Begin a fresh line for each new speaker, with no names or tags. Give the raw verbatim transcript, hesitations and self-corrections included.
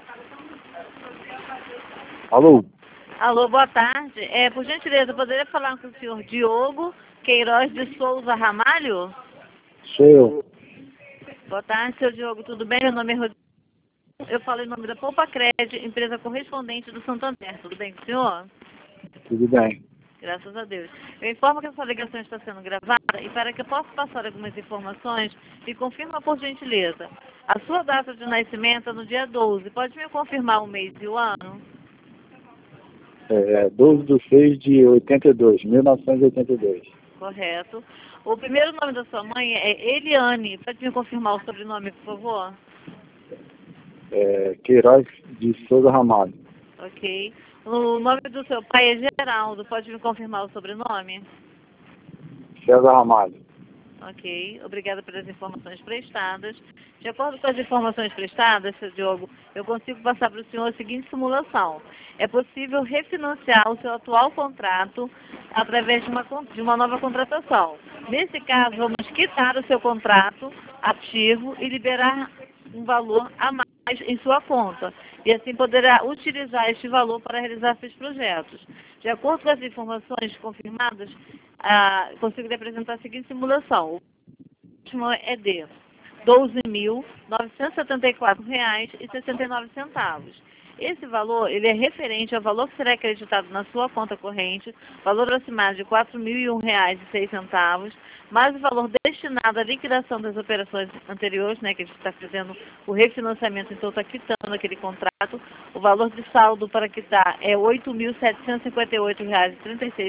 Alô?
Alô, boa tarde. É, por gentileza, poderia falar com o senhor Diogo Queiroz de Souza Ramalho?
Sou eu.
Boa tarde, senhor Diogo, tudo bem? Meu nome é Rodrigo. Eu falo em nome da Poupa Crédito, empresa correspondente do Santander. Tudo bem com o senhor?
Tudo bem.
Graças a Deus. Eu informo que essa ligação está sendo gravada e para que eu possa passar algumas informações, me confirma por gentileza. A sua data de nascimento é no dia doze. Pode me confirmar o mês e o ano?
É doze de seis de oitenta e dois, mil novecentos e oitenta e dois.
Correto. O primeiro nome da sua mãe é Eliane. Pode me confirmar o sobrenome, por favor?
É, Queiroz de Souza Ramalho.
Ok. O nome do seu pai é Geraldo. Pode me confirmar o sobrenome?
César Ramalho.
Ok. Obrigada pelas informações prestadas. De acordo com as informações prestadas, seu Diogo, eu consigo passar para o senhor a seguinte simulação. É possível refinanciar o seu atual contrato através de uma, con- de uma nova contratação. Nesse caso, vamos quitar o seu contrato ativo e liberar um valor a mais em sua conta. E assim poderá utilizar este valor para realizar seus projetos. De acordo com as informações confirmadas, ah, consigo lhe apresentar a seguinte simulação. O último é de doze mil novecentos e setenta e quatro reais e sessenta e nove centavos. Esse valor, ele é referente ao valor que será acreditado na sua conta corrente, valor aproximado de quatro mil e um reais e seis centavos, mais o valor destinado à liquidação das operações anteriores, né, que a gente está fazendo o refinanciamento, então está quitando aquele contrato. O valor de saldo para quitar é oito mil setecentos e cinquenta e oito reais e trinta e seis